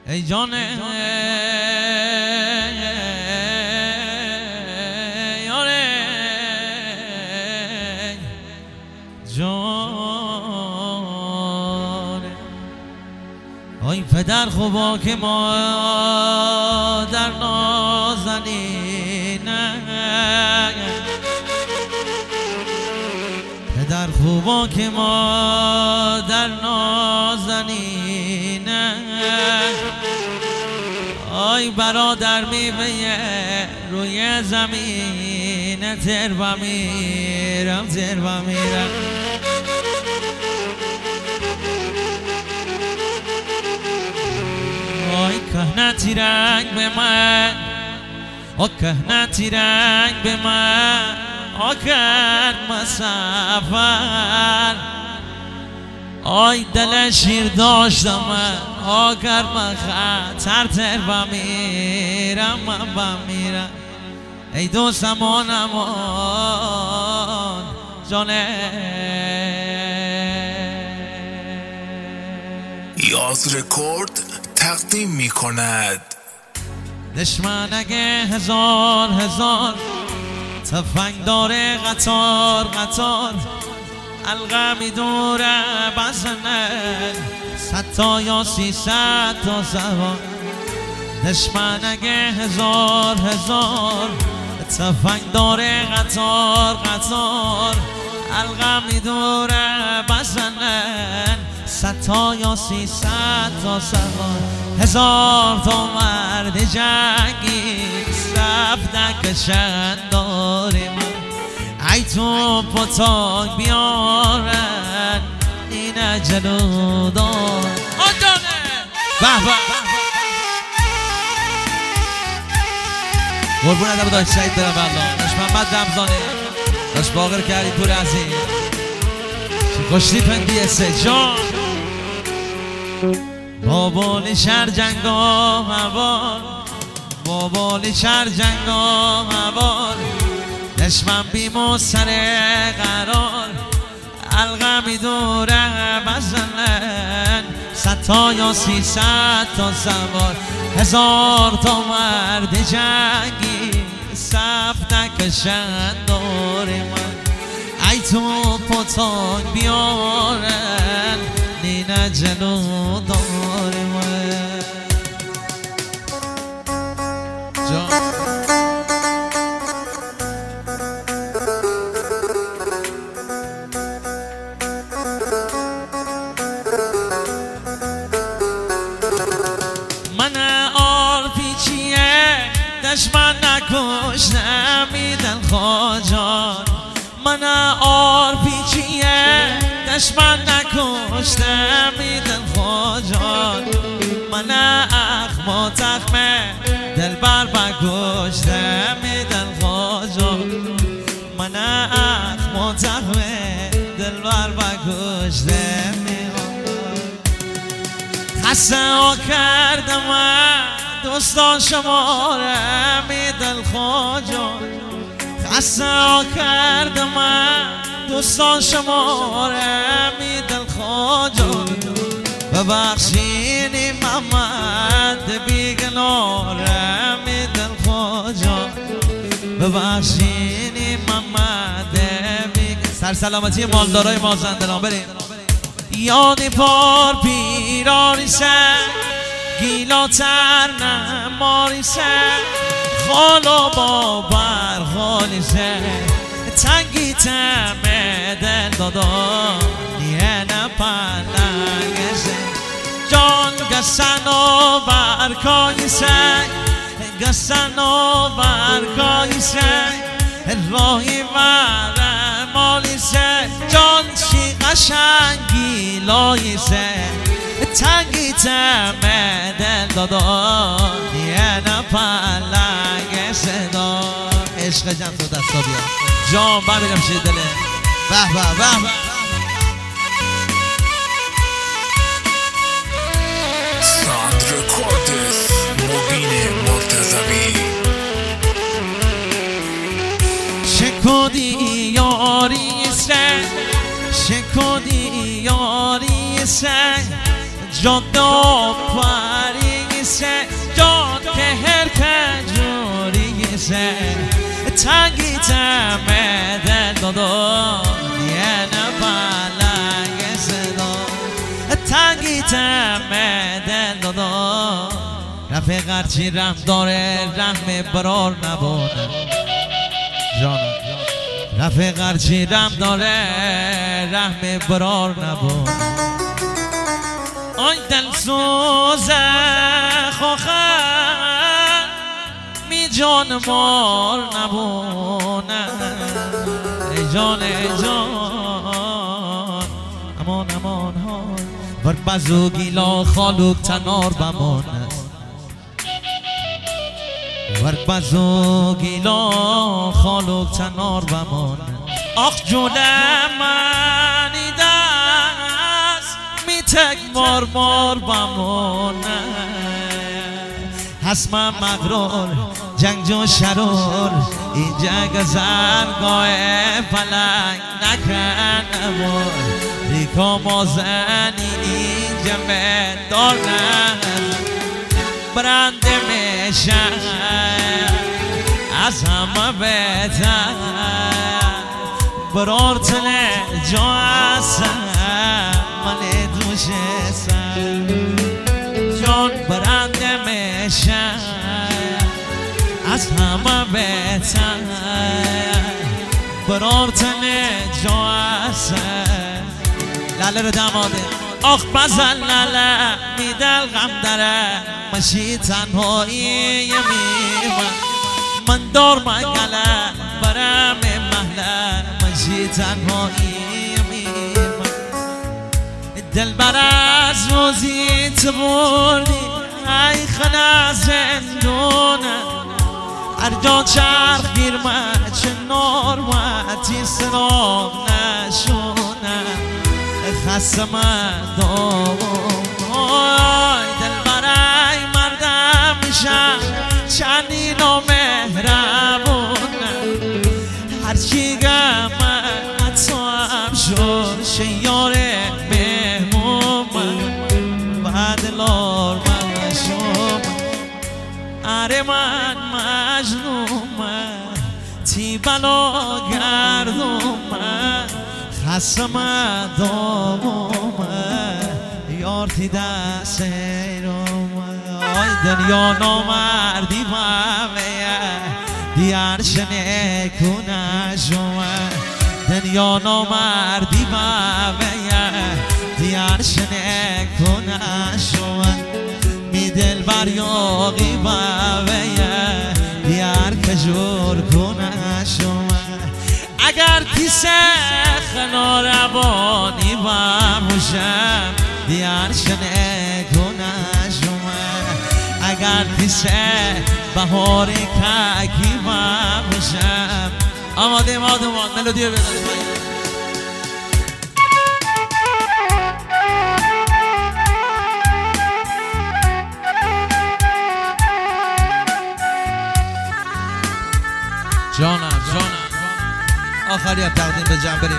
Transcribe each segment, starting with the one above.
ای جان یاره جان آی پدر خوبا که ما در نازنینه پدر خوبا که ما در نازنینه آی برادر میوه روی زمین تر و میرم تر و میرم آی کهنتی رنگ به من آ کهنتی رنگ به من آ کرد مسافر آی دل شیر داشتم من آ کرد من خطر تر و میرم من و میرم ای دوستم آنمان جانه یاز رکورد تقدیم می کند دشمن اگه هزار تفنگ داره قطار قطار علقه میدوره بزنه 100 تا یا 300 تا سوار دشمن اگه هزار تفنگ داره قطار قطار علقه میدوره بزنه 100 تا یا 300 تا سوار 1000 تا مرد جنگی صف نکشن داریم ای تو پتاک بیارن این جلودان آدانه به به قربون ادب داشت سعید برم الله داشت محمد رمضانه داشت باقر کردی پور عزیز کشتی پندی سجان بابالی شهر جنگا هوار بابالی شهر جنگا هوار دشمن بیمو سر قرار علقه میدوره بزنن 100 تا یا 300 تا سوار 1000 تا مرد جنگی صف نکشن دور من ای تو پتاک بیارن نینه جلو دار من جان من آل پیچیه دشمن نکشنم میدن خواجان من آل پیچیه دشمن نکشنم میدن خواجان من اخما تخمه دلبر بکشنم میدن خواجان من اخما تخمه دلبر بکشنم خسته ها کردم دوستان شماره میدن خواجان خسته ها کردم دوستان شماره میدن خواجان ببخشینی محمد بیگناره میدن خواجان ببخشینی محمد بیگناره سرسلامتی مالدارای مازندران بریم یادی پار پیرانی سر گیلاتر نماری سر خالا بابر خالی سر تنگی تمه دل دادا نیه نپلنگ سر جان گسن و برکای سر گسن و برکای سر راهی ورم مالی سر جان چی قشنگی لای سر تنگی تمه دل دادا نیه نپلنگ صدا عشق جمع تو دستا بیا جان ببینم چی دله به به به به ساند رکوردس مبین مرتضوی شکودی یاری سر شکودی یاری سر جدا پری نیسه تنگی تمه دل دادو یه نبالنگ صدا تنگی تمه دل دادو رفیق هرچی رحم داره رحم برار نبونه جانم رفیق هرچی رحم داره رحم برار نبونه آی دل سوزه خوخن می جان مار نبونه ای جان امان امان ها ور بزو گیلا خالوک تنار بمونه ور بزو گیلا خالوک تنار بمونه آخ جونه منی دست می تک مار مار بمونه حسم مغرور جنگ و شرور اینجا گذرگاه فلک نکنه ریکا مازنی اینجا مدار نه برنده میشه از همه بهتر برار تله جا هستم من دوشه سر جان برنده میشه از همه بهتر برار تله جا هستم لاله رو دماده آخ بزن لاله میدل غم داره مشی تنهایی من دار مگله برم محله مشی تنهایی دل بر از روزی تبوردی ای خنا زندونه هر جا چرخ گیرمه چه نارمتی سراب نشونه خسته مردم دل برای مردم میشم چندین و مهربونه هرچی گمه حتی هم شد شیار مهموم بعد لار من شم اره من مجنومه تی بلا گردومه خسته مردمومه یار تی دست ایرومه آی دنیا نامردی بامه دیار شنه کنه شومه دنیا نامردی بامه دیار شنه کنه شومه می دل بر یاقی بامه دیار کجور کنه شومه اگر تیسه خنا روانی باموشم دیار شنه کنه شومه اگر تیسه بهار ککی باموشم آماده ملودی رو بزنید جانم آخری هم تقدیم به جمع بریم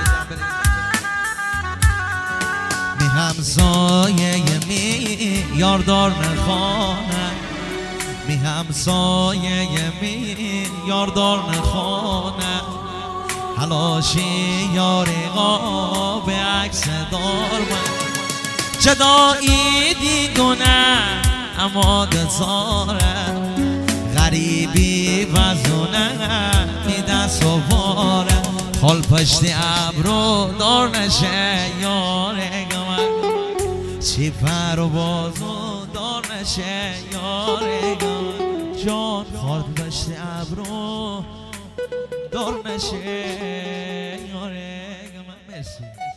می همسایه می یاردار نخانه می همسایه می یاردار نخانه حلاشی یاری قاب عکس دار من جدایی دیگونه اما دزاره غریبی وزونه میده سواره خال پشتی ابرو دار نشه یاره گمن چی پر و بازو دار نشه یاره گمن جان خال پشتی ابرو دار نشه یاره گمن مرسی